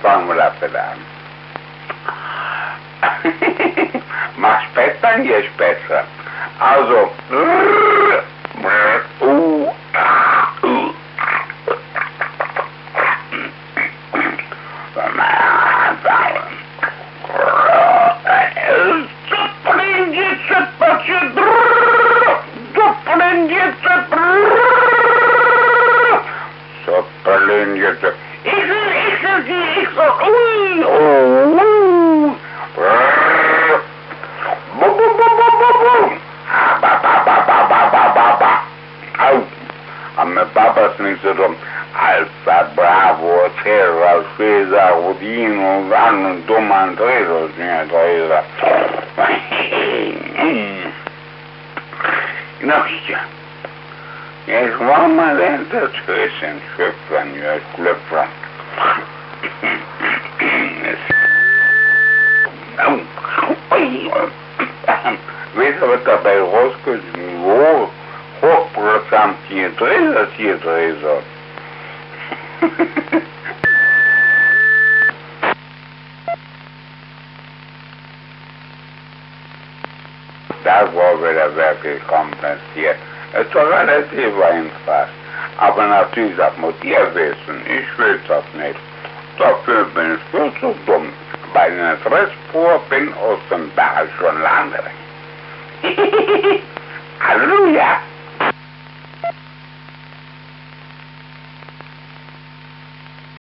fangen wir dafür an. Mach später, je später. Also, Alfa, Bravo, Terra, Cesar, Udino, Vanno, Domandredo, signor Teresa. Nostra. Jest mama dentro twisten, schöpfen, ja, klöpfen. Weet je wat daarbij rauskomt? Hochprogramm Tierträser. Das war wieder wirklich kompensiert. Es war relativ einfach. Aber natürlich sagt man, ihr wissen, ich will das nicht. Dafür bin ich viel zu dumm, weil ich nicht Restspur bin aus dem Bergischen Lande. Halleluja!